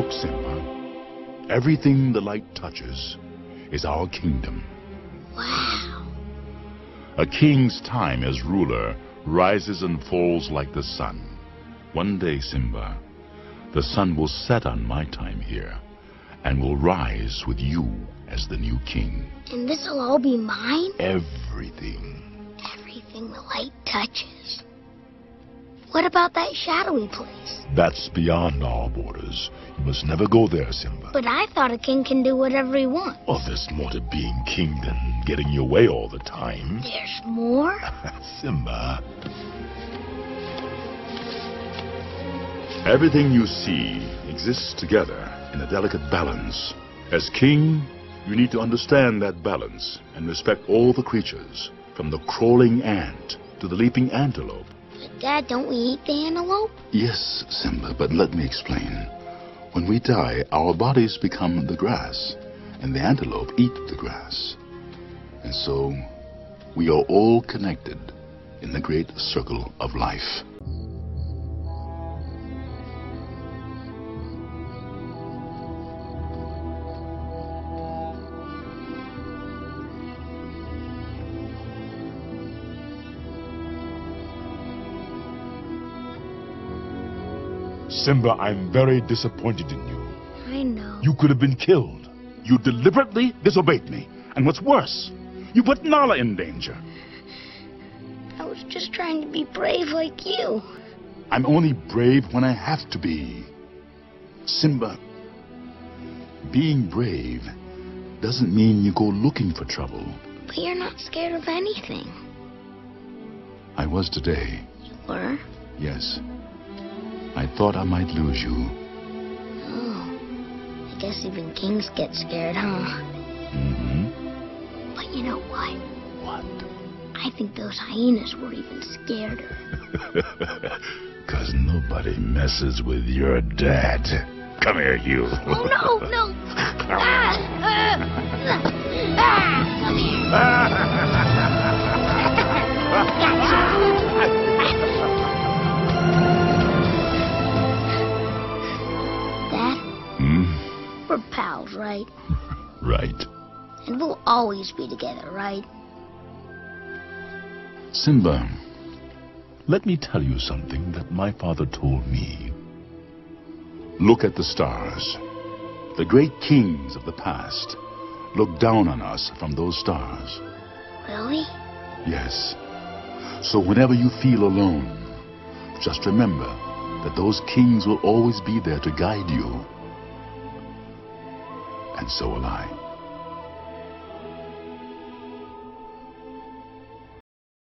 Simba. Everything the light touches is our kingdom. Wow. A king's time as ruler rises and falls like the sun. One day, Simba, the sun will set on my time here and will rise with you as the new king. And this'll all be mine? Everything. Everything the light touches. What about that shadowy place? That's beyond our borders. You must never go there, Simba. But I thought a king can do whatever he wants. Well, there's more to being king than getting your way all the time. There's more? Simba. Everything you see exists together in a delicate balance. As king, you need to understand that balance and respect all the creatures, from the crawling ant to the leaping antelope. But Dad, don't we eat the antelope? Yes, Simba, but let me explain. When we die, our bodies become the grass, and the antelope eat the grass. And so, we are all connected in the great circle of life. Simba, I'm very disappointed in you. I know. You could have been killed. You deliberately disobeyed me. And what's worse, you put Nala in danger. I was just trying to be brave like you. I'm only brave when I have to be. Simba, being brave doesn't mean you go looking for trouble. But you're not scared of anything. I was today. You were? Yes. I thought I might lose you. Oh. I guess even kings get scared, huh? Mm-hmm. But you know what? What? I think those hyenas were even scarier. 'Cause nobody messes with your dad. Come here, you. Oh, no, no. Come here. Dad, we're pals, right? Right. And we'll always be together, right? Simba, let me tell you something that my father told me. Look at the stars. The great kings of the past look down on us from those stars. Really? Yes. So whenever you feel alone, just remember that those kings will always be there to guide you. And so will I.